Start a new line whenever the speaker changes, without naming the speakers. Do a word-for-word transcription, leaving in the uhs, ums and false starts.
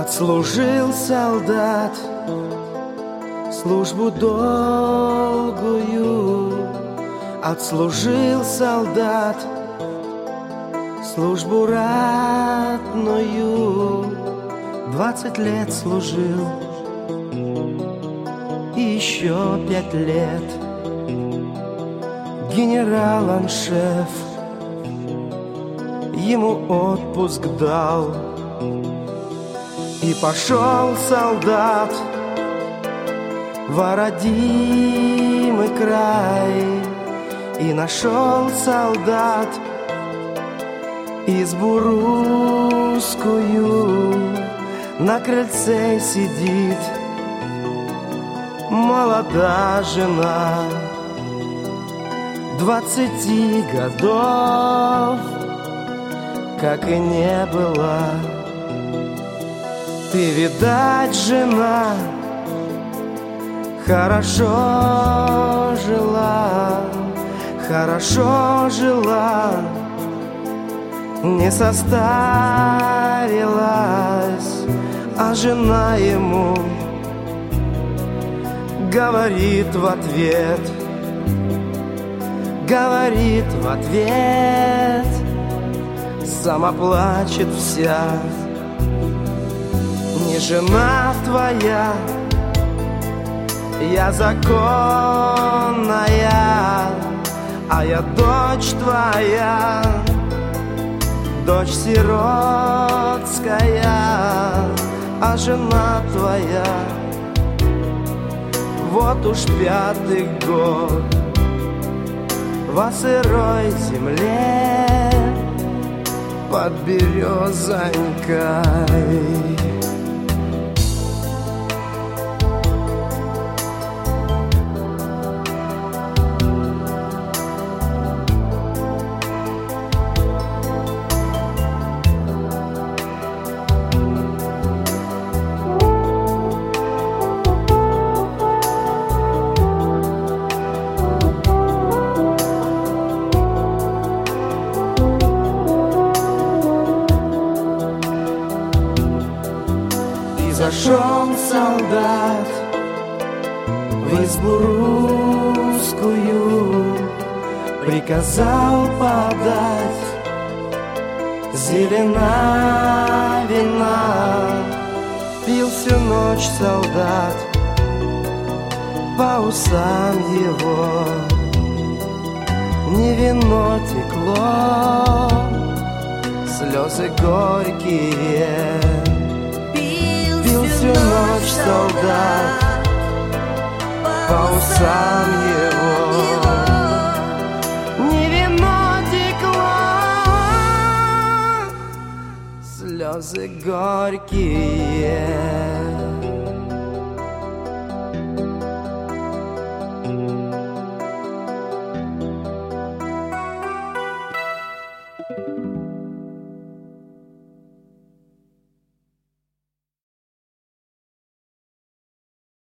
Отслужил солдат службу долгую, отслужил солдат службу ратную. Двадцать лет служил и еще пять лет генерал-аншеф ему отпуск дал. И пошел солдат в родимый край, и нашел солдат избу русскую. На крыльце сидит молодая жена двадцати годов, как и не было. Ты, видать, жена, хорошо жила, хорошо жила, не состарилась. А жена ему говорит в ответ, говорит в ответ, сама плачет вся. Не жена твоя, я законная, а я дочь твоя, дочь сиротская. А жена твоя вот уж пятый год во сырой земле под березонькой. Зашел солдат в избу русскую, приказал подать зелена вина. Пил всю ночь солдат, по усам его не вино текло, слезы горькие. Всю ночь солдат, по усам его не вино текло, слезы горькие.